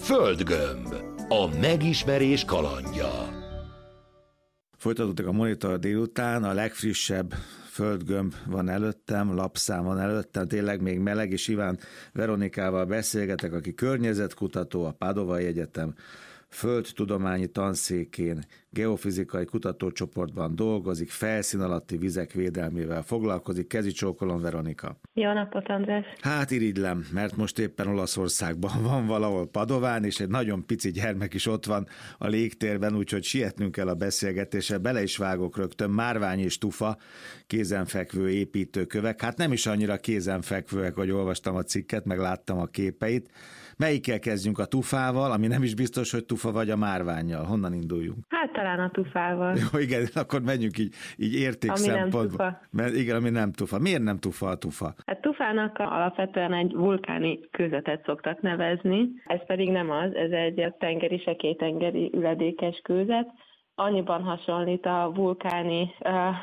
Földgömb. A megismerés kalandja. Folytatódik a Monitor délután, a legfrissebb földgömb van előttem, lapszám van előttem, tényleg még meleg, és Iván Veronikával beszélgetek, aki környezetkutató, a Padovai Egyetem földtudományi tanszékén, geofizikai kutatócsoportban dolgozik, felszín alatti vizek védelmével foglalkozik. Kezi csókolom, Veronika. Jó napot, András! Hát irigylem, mert most éppen Olaszországban van valahol Padován, és egy nagyon pici gyermek is ott van a légtérben, úgyhogy sietnünk kell a beszélgetésre, bele is vágok rögtön. Márvány és tufa, kézenfekvő építőkövek, hát nem is annyira kézenfekvőek, hogy olvastam a cikket, meg láttam a képeit. Melyikkel kezdjünk, a tufával, ami nem is biztos, hogy tufa, vagy a márvánnyal? Honnan induljunk? Hát talán a tufával. Jó, igen, akkor menjünk így értékszempontból. Igen, ami nem tufa. Miért nem tufa a tufa? Hát tufának alapvetően egy vulkáni kőzetet szoktak nevezni, ez pedig nem az, ez egy tengeri, sekélytengeri üledékes kőzet. Annyiban hasonlít a vulkáni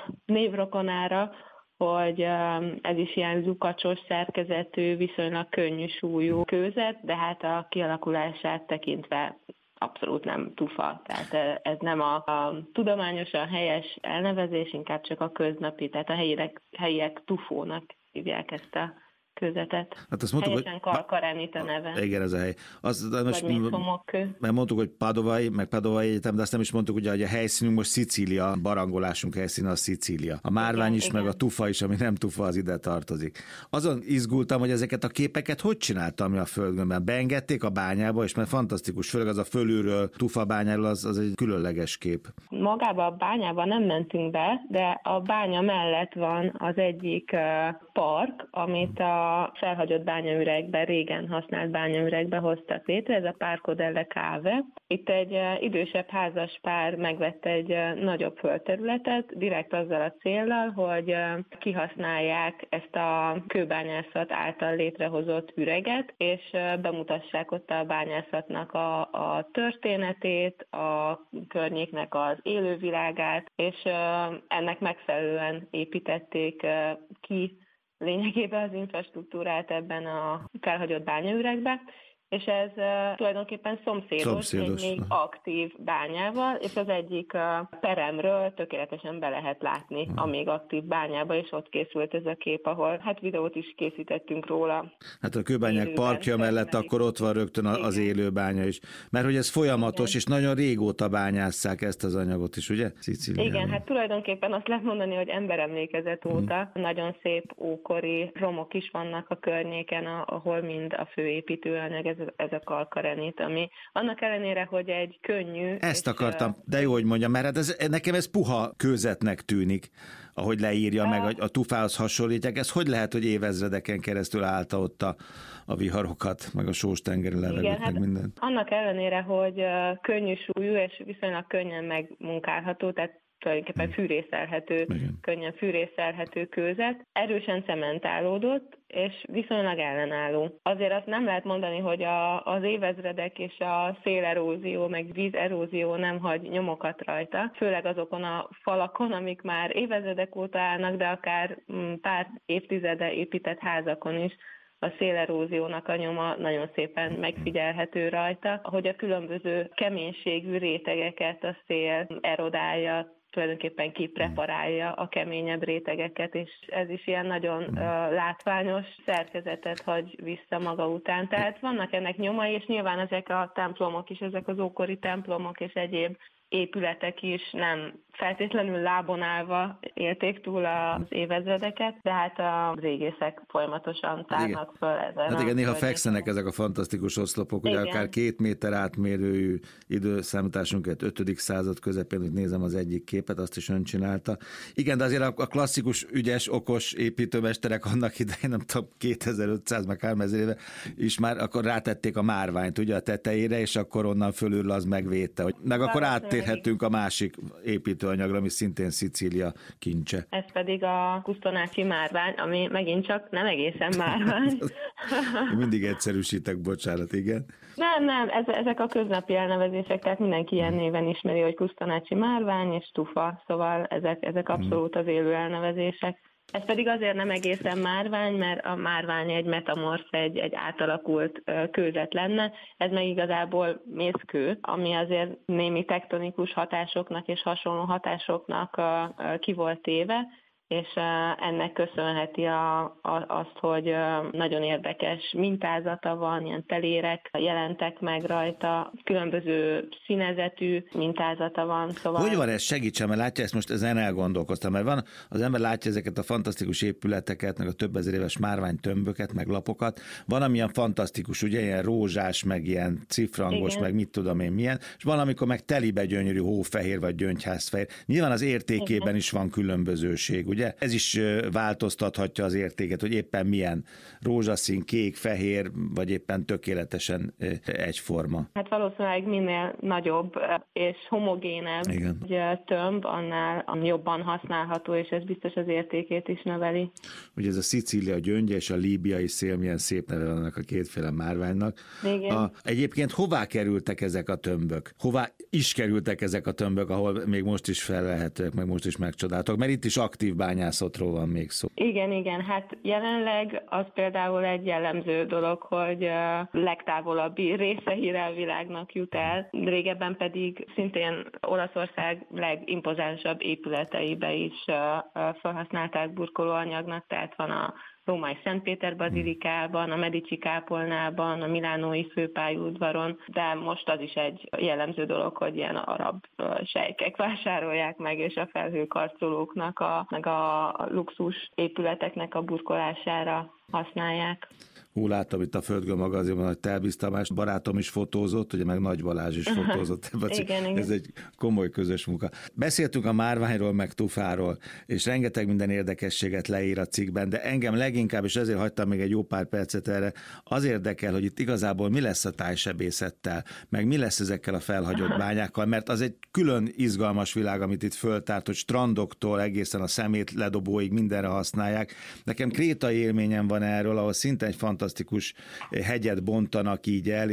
névrokonára, hogy ez is ilyen zukacsos szerkezetű, viszonylag könnyű súlyú kőzet, de hát a kialakulását tekintve abszolút nem tufa. Tehát ez nem a tudományosan helyes elnevezés, inkább csak a köznapi, tehát a helyiek tufónak hívják ezt a kőzetet. Hát azt mondtuk, helyesen kalkarenit a neve. Igen, ez a hely. Vagy még homokkő. Mert mondtuk, hogy Padovai, meg Padovai Egyetem, de azt nem is mondtuk, ugye, hogy a helyszínünk most Szicília, barangolásunk helyszíne a Szicília. A márvány is, igen. Meg a tufa is, ami nem tufa, az ide tartozik. Azon izgultam, hogy ezeket a képeket hogy csináltam a Földgömbben? Beengedték a bányába, és mert fantasztikus, főleg az a fölülről, tufa bányáról, az egy különleges kép. Magába a bányába nem mentünk be, de a bánya mellett van az egyik park, amit a felhagyott bányaüregben, régen használt bányaüregbe hoztak létre, ez a Parco delle Cave. Itt egy idősebb házas pár megvette egy nagyobb földterületet, direkt azzal a céllal, hogy kihasználják ezt a kőbányászat által létrehozott üreget, és bemutassák ott a bányászatnak a történetét, a környéknek az élővilágát, és ennek megfelelően építették ki lényegében az infrastruktúrát ebben a felhagyott bányaüregbe, és ez tulajdonképpen szomszédos egy még aktív bányával, és az egyik peremről tökéletesen be lehet látni a még aktív bányába, és ott készült ez a kép, ahol hát videót is készítettünk róla. Hát a kőbányák parkja mellett akkor ott van rögtön az élőbánya is. Mert hogy ez folyamatos, igen. És nagyon régóta bányásszák ezt az anyagot is, ugye? Szicíliában. Igen, hát tulajdonképpen azt lehet mondani, hogy emberemlékezet óta nagyon szép ókori romok is vannak a környéken, ahol mind a főépítőanyag, ez a kalkarenit, ami annak ellenére, hogy egy könnyű... Ezt akartam, de jó, hogy mondjam, mert hát nekem ez puha kőzetnek tűnik, ahogy leírja, meg a tufához hasonlítják. Ez hogy lehet, hogy évezredeken keresztül állta ott a viharokat, meg a sós-tengeri levegőt, meg hát mindent? Annak ellenére, hogy könnyű súlyú és viszonylag könnyen megmunkálható, tehát tulajdonképpen könnyen fűrészelhető kőzet, erősen cementálódott, és viszonylag ellenálló. Azért azt nem lehet mondani, hogy az évezredek és a szélerózió, meg vízerózió nem hagy nyomokat rajta, főleg azokon a falakon, amik már évezredek óta állnak, de akár pár évtizede épített házakon is a széleróziónak a nyoma nagyon szépen megfigyelhető rajta, hogy a különböző keménységű rétegeket a szél erodálja, tulajdonképpen kipreparálja a keményebb rétegeket, és ez is ilyen nagyon látványos szerkezetet hagy vissza maga után. Tehát vannak ennek nyomai, és nyilván ezek a templomok is, ezek az ókori templomok és egyéb épületek is nem feltétlenül lábon állva élték túl az évezredeket, de hát a régészek folyamatosan tárnak föl ezen. Hát igen, néha fekszenek ezek a fantasztikus oszlopok, ugye akár 2 méter átmérőjű időszámításunkat 5. század közepén, hogy nézem az egyik képet, azt is ön csinálta. Igen, de azért a klasszikus, ügyes, okos építőmesterek annak idején, nem tudom, 2500 meg 3000 éve is már akkor rátették a márványt ugye a tetejére, és akkor onnan fölül az megvédte. Meg akkor áttérhetünk a másik építőanyagra, ami szintén Szicília kincse. Ez pedig a Custonaci márvány, ami megint csak nem egészen márvány. Mindig egyszerűsítek, bocsánat, igen. Nem, ezek a köznapi elnevezések, tehát mindenki ilyen néven ismeri, hogy Custonaci márvány és tufa, szóval ezek abszolút az élő elnevezések. Ez pedig azért nem egészen márvány, mert a márvány egy metamorf, egy átalakult kőzet lenne, ez meg igazából mészkő, ami azért némi tektonikus hatásoknak és hasonló hatásoknak ki volt téve, és ennek köszönheti azt, hogy nagyon érdekes mintázata van, ilyen telérek jelentek meg rajta, különböző színezetű mintázata van. Szóval... Hogy van ez? Segítsen, mert látja, ezt most ezen elgondolkoztam, mert van, az ember látja ezeket a fantasztikus épületeket, meg a több ezer éves márványtömböket, meg lapokat, van amilyen fantasztikus, ugye ilyen rózsás, meg ilyen cifrangos, igen, meg mit tudom én milyen, és van, amikor meg telibe gyönyörű hófehér vagy gyöngyházfehér. Nyilván az értékében igen, is van különbözőség, ugye? Ez is változtathatja az értéket, hogy éppen milyen rózsaszín, kék, fehér, vagy éppen tökéletesen egyforma. Hát valószínűleg minél nagyobb és homogénebb tömb, annál jobban használható, és ez biztos az értékét is növeli. Ugye ez a Szicília gyöngye és a líbiai szél, milyen szép neve vannak a kétféle márványnak. Egyébként hová kerültek ezek a tömbök? Hová is kerültek ezek a tömbök, ahol még most is felvehetőek, meg most is megcsodáltak, mert itt is aktív bányászatról van még szó. Igen, hát jelenleg az például egy jellemző dolog, hogy legtávolabbi része hírelvilágnak jut el, régebben pedig szintén Olaszország legimpozánsabb épületeibe is felhasználták burkolóanyagnak, tehát van a római Szentpéter bazilikában, a Medici kápolnában, a milánói főpályaudvaron, de most az is egy jellemző dolog, hogy ilyen arab sejkek vásárolják meg, és a felhőkarcolóknak, meg a luxus épületeknek a burkolására használják. Láttam itt a Földgöm magazinban, hogy Telbisz Tamás barátom is fotózott, ugye meg Nagy Balázs is fotózott. Igen. Ez egy komoly közös munka. Beszéltünk a márványról, meg tufáról, és rengeteg minden érdekességet leír a cikkben, de engem leginkább, és ezért hagytam még egy jó pár percet erre, az érdekel, hogy itt igazából mi lesz a tájsebészettel, meg mi lesz ezekkel a felhagyott bányákkal, mert az egy külön izgalmas világ, amit itt föltárt, hogy strandoktól egészen a szemét ledobóig mindenre használják. Nekem krétai élményem van erről, ahol szinte egy fantasztikus hegyet bontanak így el,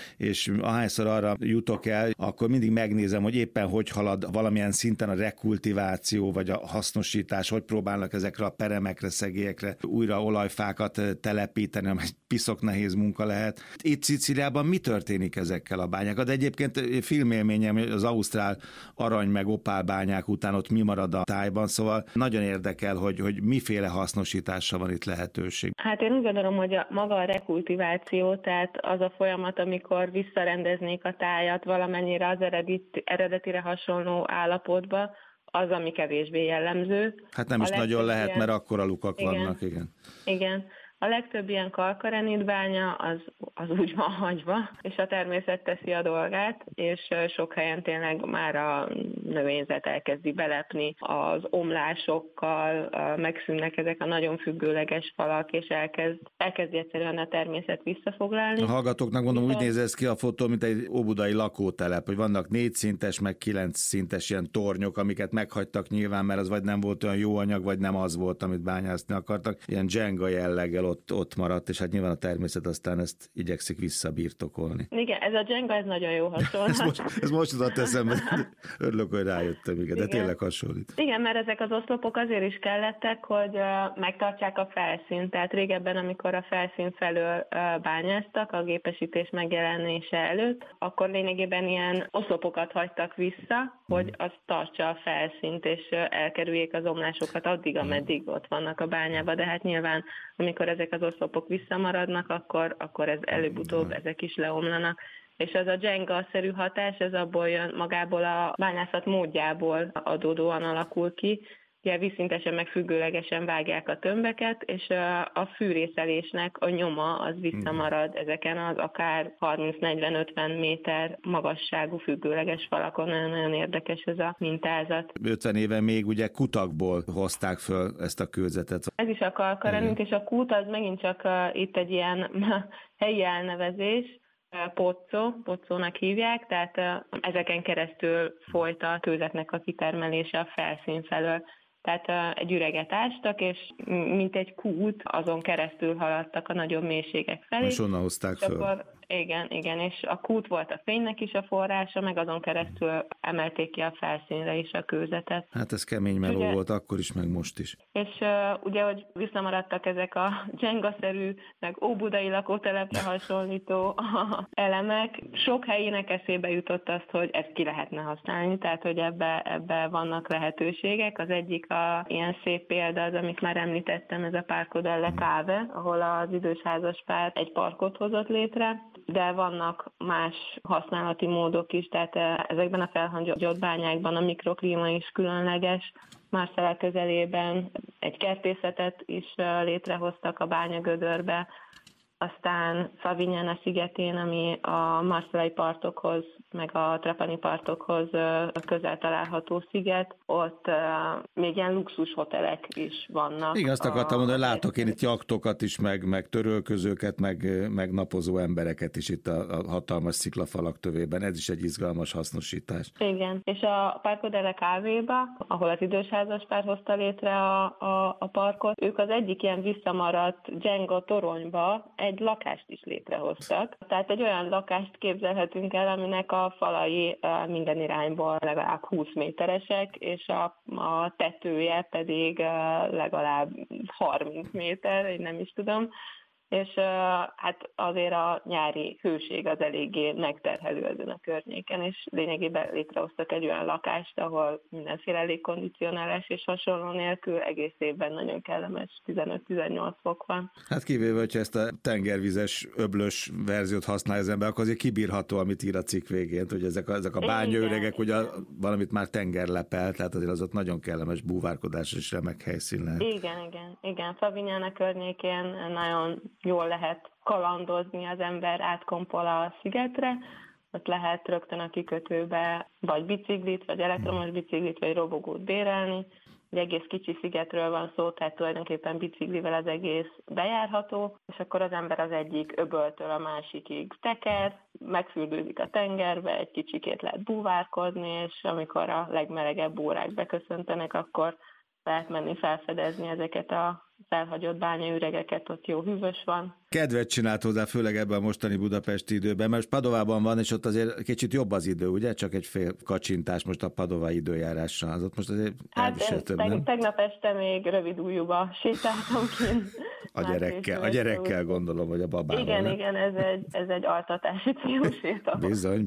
és ahányszor arra jutok el, akkor mindig megnézem, hogy éppen hogy halad valamilyen szinten a rekultiváció, vagy a hasznosítás, hogy próbálnak ezekre a peremekre, szegélyekre újra olajfákat telepíteni, amely piszok nehéz munka lehet. Itt Szicíliában mi történik ezekkel a bányákkal? De egyébként filmélményem, az ausztrál arany meg opál bányák után ott mi marad a tájban, szóval nagyon érdekel, hogy miféle hasznosításra van itt lehetőség. Hát én úgy gondolom, hogy maga a rekultiváció, tehát az a folyamat, amikor visszarendeznék a tájat valamennyire az eredetire hasonló állapotba, az, ami kevésbé jellemző. Hát nem is nagyon lehet, mert akkora lukak vannak, Igen. A legtöbb ilyen kalkarenitbánya az úgy van hagyva, és a természet teszi a dolgát, és sok helyen tényleg már a növényzet elkezdi belepni az omlásokkal, megszűnnek ezek a nagyon függőleges falak, és elkezdi egyszerűen a természet visszafoglalni. A hallgatóknak mondom, úgy néz ez ki a fotó, mint egy óbudai lakótelep, hogy vannak 4 szintes, meg 9 szintes ilyen tornyok, amiket meghagytak nyilván, mert az vagy nem volt olyan jó anyag, vagy nem az volt, amit bányászni akartak. Ilyen Jenga jelleggel ott maradt, és hát nyilván a természet aztán ezt igyekszik visszabirtokolni. Igen, ez a Jenga, ez nagyon jó hasonlat. ez most jutott eszembe, örülök, hogy rájöttem, de tényleg hasonlít. Igen, mert ezek az oszlopok azért is kellettek, hogy megtartsák a felszínt, tehát régebben, amikor a felszín felől bányáztak a gépesítés megjelenése előtt, akkor lényegében ilyen oszlopokat hagytak vissza, hogy az tartsa a felszínt, és elkerüljék az omlásokat addig, ameddig ott vannak a bányában, de hát nyilván, amikor ezek az oszlopok visszamaradnak, akkor ez előbb-utóbb ezek is leomlanak. És az a Jenga-szerű hatás, ez abból jön, magából a bányászat módjából adódóan alakul ki. Ugye vízszintesen meg függőlegesen vágják a tömbeket, és a fűrészelésnek a nyoma az visszamarad ezeken az akár 30-40-50 méter magasságú függőleges falakon. Nagyon érdekes ez a mintázat. 50 éve még ugye kutakból hozták föl ezt a kőzetet. Ez is a kalkarenit, és a kút az megint csak itt egy ilyen helyi elnevezés, Pozzónak hívják, tehát ezeken keresztül folyt a kőzetnek a kitermelése a felszín felől. Tehát egy üreget ástak, és mint egy kút, azon keresztül haladtak a nagyobb mélységek felé. És onnan hozták föl. Igen, és a kút volt a fénynek is a forrása, meg azon keresztül emelték ki a felszínre is a kőzetet. Hát ez kemény meló volt akkor is, meg most is. És ugye, hogy visszamaradtak ezek a dzsengaszerű, meg óbudai lakótelepre hasonlító elemek, sok helyének eszébe jutott azt, hogy ezt ki lehetne használni, tehát hogy ebbe vannak lehetőségek. Az egyik ilyen szép példa az, amit már említettem, ez a Parco delle Cave, ahol az idős házaspár egy parkot hozott létre, de vannak más használati módok is, tehát ezekben a felhangyott bányákban a mikroklíma is különleges. Marcella közelében egy kertészetet is létrehoztak a bányagödörbe, aztán Favignana szigetén, ami a marcellai partokhoz, meg a trapani partokhoz közel található sziget, ott még ilyen luxus hotelek is vannak. Igen, azt akartam mondani, hogy látok én itt jachtokat is, meg törölközőket, meg napozó embereket is itt a hatalmas sziklafalak tövében. Ez is egy izgalmas hasznosítás. Igen, és a Parco delle Cave-ba, ahol az idős házaspár hozta létre a parkot, ők az egyik ilyen visszamaradt dzsenga toronyba egy lakást is létrehoztak. Tehát egy olyan lakást képzelhetünk el, aminek a falai minden irányból legalább 20 méteresek, és a tetője pedig legalább 30 méter, én nem is tudom. És hát azért a nyári hőség az eléggé megterhelő ezen a környéken, és lényegében létrehoztak egy olyan lakást, ahol mindenféle légkondicionálás és hasonló nélkül egész évben nagyon kellemes 15-18 fok van. Hát kivéve, hogyha ezt a tengervizes, öblös verziót használja az ember, akkor azért kibírható, amit ír a cikk végén, hogy ezek a bányaüregek, ugye valamit már tenger lepel, tehát azért az ott nagyon kellemes búvárkodás és remek helyszín lehet. Igen. Favignana környékén nagyon jól lehet kalandozni, az ember átkompol a szigetre, ott lehet rögtön a kikötőbe vagy biciklit, vagy elektromos biciklit, vagy robogót bérelni. Egy egész kicsi szigetről van szó, tehát tulajdonképpen biciklivel az egész bejárható, és akkor az ember az egyik öböltől a másikig teker, megfürdőzik a tengerbe, egy kicsikét lehet búvárkodni, és amikor a legmelegebb órák beköszöntenek, akkor lehet menni felfedezni ezeket a felhagyott bányaüregeket, ott jó hűvös van. Kedvet csinált hozzá, főleg ebben a mostani budapesti időben, mert Padovában van, és ott azért kicsit jobb az idő, ugye? Csak egy fél kacsintás most a padovai időjárásra. Az ott most azért elviselhetőbb, nem? Tegnap este még rövid ujjúba sétáltam kint. A gyerekkel gondolom, hogy a babával. Igen, ez egy altatási célú séta. Bizony,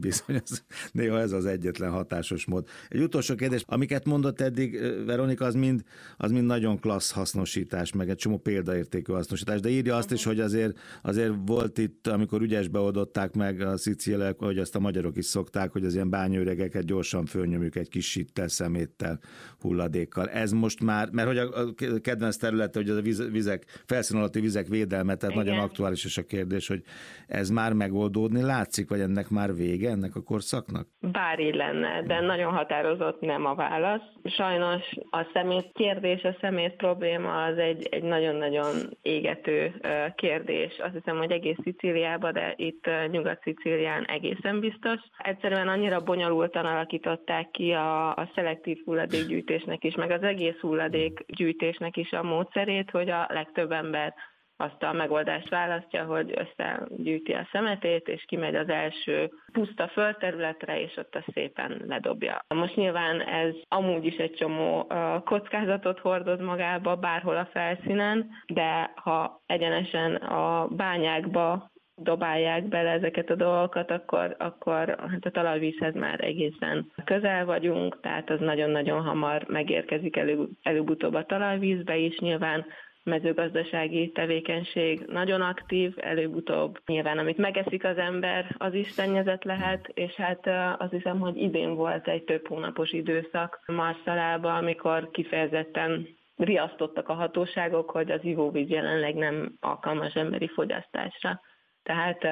néha ez az egyetlen hatásos mód. Egy utolsó kérdés, amiket mondott eddig Veronika, az mind nagyon klassz hasznosítás, meg egy csomó példaértékű hasznosítás, de írja azt is, hogy azért volt itt, amikor ügyesbe oldották meg a szicíliaiak, hogy azt a magyarok is szokták, hogy az ilyen bányaüregeket gyorsan fölnyomjuk egy kis sittel, szeméttel, hulladékkal. Ez most már, mert hogy a kedvenc területe, hogy a vizek, felszín alatti vizek védelme, tehát nagyon aktuális is a kérdés, hogy ez már megoldódni látszik, vagy ennek már vége, ennek a korszaknak? Bár így lenne, de nagyon határozott nem a válasz. Sajnos a szemét kérdés, a szemét probléma az egy nagyon-nagyon égető kérdés. Azt hiszem, hogy egész Szicíliában, de itt Nyugat-Szicílián egészen biztos. Egyszerűen annyira bonyolultan alakították ki a szelektív hulladékgyűjtésnek is, meg az egész hulladékgyűjtésnek is a módszerét, hogy a legtöbb ember azt a megoldást választja, hogy összegyűjti a szemetét, és kimegy az első puszta földterületre, és ott azt szépen ledobja. Most nyilván ez amúgy is egy csomó kockázatot hordoz magába bárhol a felszínen, de ha egyenesen a bányákba dobálják bele ezeket a dolgokat, akkor hát a talajvízhez már egészen közel vagyunk, tehát az nagyon-nagyon hamar megérkezik előbb-utóbb a talajvízbe is, nyilván mezőgazdasági tevékenység nagyon aktív, előbb-utóbb nyilván, amit megeszik az ember, az is szennyezett lehet, és hát azt hiszem, hogy idén volt egy több hónapos időszak Marcellában, amikor kifejezetten riasztottak a hatóságok, hogy az ivóvíz jelenleg nem alkalmas emberi fogyasztásra. Tehát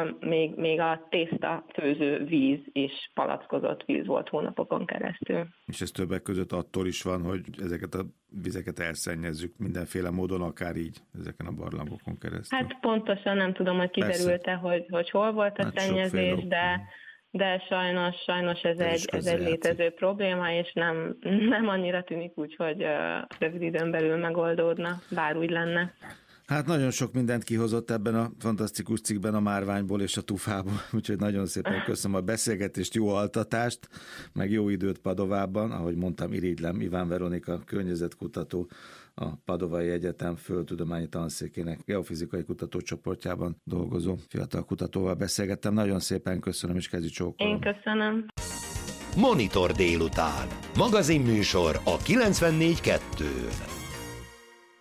még a tészta főző víz is palackozott víz volt hónapokon keresztül. És ez többek között attól is van, hogy ezeket a vizeket elszennyezzük mindenféle módon, akár így ezeken a barlangokon keresztül. Hát pontosan nem tudom, hogy kiderült-e, hogy hol volt a szennyezés, de sajnos ez egy létező probléma, és nem annyira tűnik úgy, hogy rövid időn belül megoldódna, bár úgy lenne. Hát nagyon sok mindent kihozott ebben a fantasztikus cikkben a márványból és a tufából, úgyhogy nagyon szépen köszönöm a beszélgetést, jó altatást, meg jó időt Padovában, ahogy mondtam, irigylem, Iván Veronika környezetkutató, a Padovai Egyetem Földtudományi Tanszékének geofizikai kutatócsoportjában dolgozó fiatal kutatóval beszélgettem. Nagyon szépen köszönöm, és kezi csókolom. Én köszönöm. Monitor délután. Magazinműsor a 94.2-n.